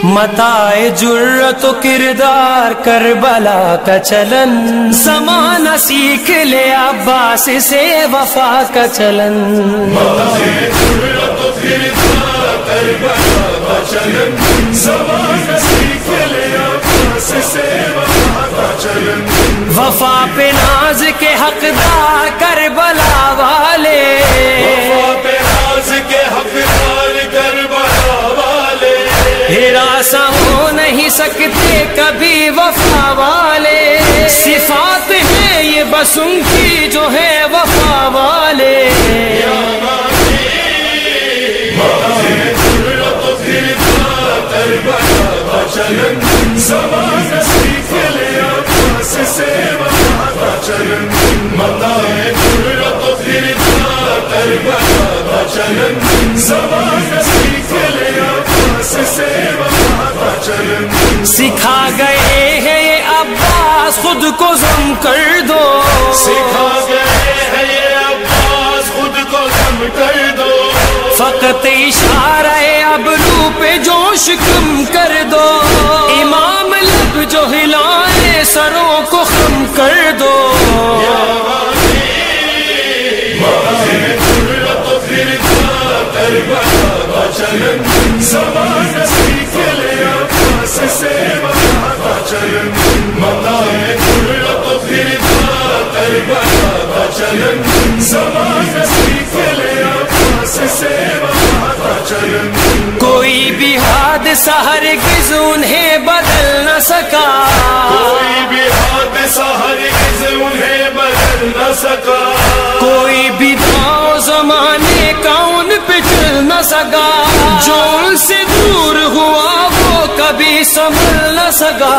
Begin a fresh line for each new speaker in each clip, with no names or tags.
متاع جرت و کردار کربلا کا چلن، زمانہ سیکھ لے عباس سے وفا کا چلن.
متاع جرت و کردار کربلا کا چلن، زمانہ سیکھ لے عباس سے وفا کا چلن.
وفا پہ ناز کے حقدار کربلا والے،
وفا پہ ناز کے حقدار کربلا والے،
ہراساں ہو نہیں سکتے کبھی وفا والے. صفات ہیں یہ بس ان کی جو ہے وفا والے.
زمانہ سیکھ لے عباس سے وفا کا چلن، متاع جرت و کردار کربلا کا چلن، زمانہ سیکھ لے عباس سے وفا کا چلن.
سکھا گئے ہیں یہ عباس خود کو ضم کر دو،
سکھا گئے ہیں یہ عباس خود کو ضم کر دو.
فقط اشارہ ابرو پہ جوش کم کر دو. امام لب جو ہلائے سروں کو خم کر دو.
زمانہ سیکھ لے عباس سے وفا کا چلن، متاع جرت و کردار کربلا کا چلن، زمانہ سیکھ لے عباس سے وفا کا چلن.
کوئی بھی حادثہ ہرگز انہیں بدل نہ سکا،
کوئی بھی حادثہ ہرگز انہیں بدل نہ سکا.
کوئی بھی داؤ زمانے کا ان پہ چل نہ سکا. جو ان سے دور ہوا وہ کبھی سنبھل نہ سکا.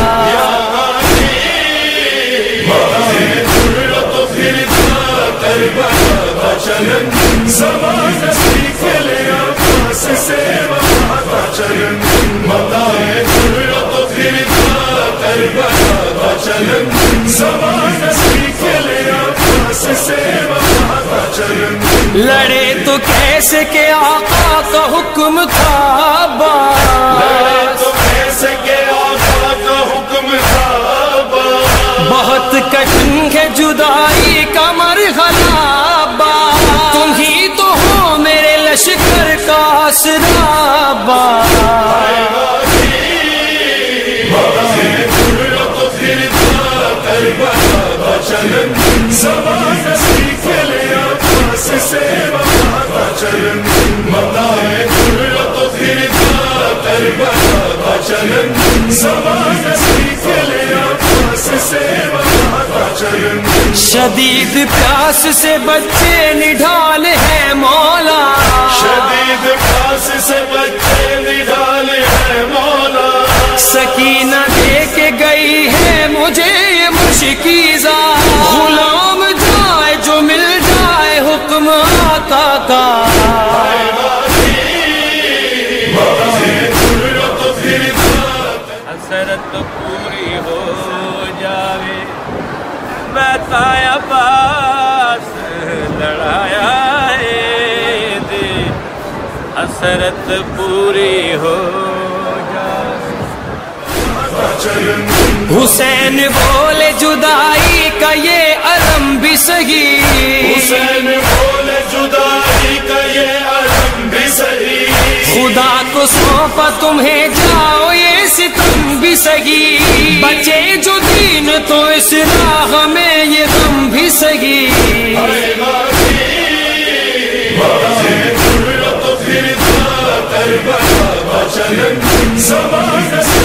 زمانہ سیکھ لے عباس سے وفا کا چلن، متاع جرت و کردار کربلا کا چلن، زمانہ سیکھ لے عباس سے وفا کا چلن.
لڑے تو کیسے کہ آقا کا حکم تھا عباس،
تو کیسے کہ آقا کا حکم تھا عباس.
بہت کٹھن ہے جدائی کا مرحلہ عباس. تم ہی تو ہو میرے لشکر کا آسرا عباس.
زمانہ سیکھ لے عباس سے وفا کا چلن، متاع جرت و کردار کربلا کا چلن، زمانہ سیکھ لے عباس سے وفا کا چلن.
شدید پیاس سے بچے نڈھال ہے مولا،
شدید پیاس سے بچے نڈھال ہے مولا.
سکینہ دے کے گئی ہے مجھے یہ مشکیزہ. غلام جائے جو مل جائے حکم آقا کا.
حسرت پوری ہو جاوے بتا عباس لڑایا ہے دے. حسرت پوری ہو جاوے.
حسین بولے جدائی کا یہ علم بھی صحیح،
حسین بولے جدائی کا یہ علم بھی صحیح.
خدا کو سونپا تمہیں جاؤ یہ ستم بھی صحیح. بچے جو دین تو اس راہ میں یہ غم بھی صحیح.
زمانہ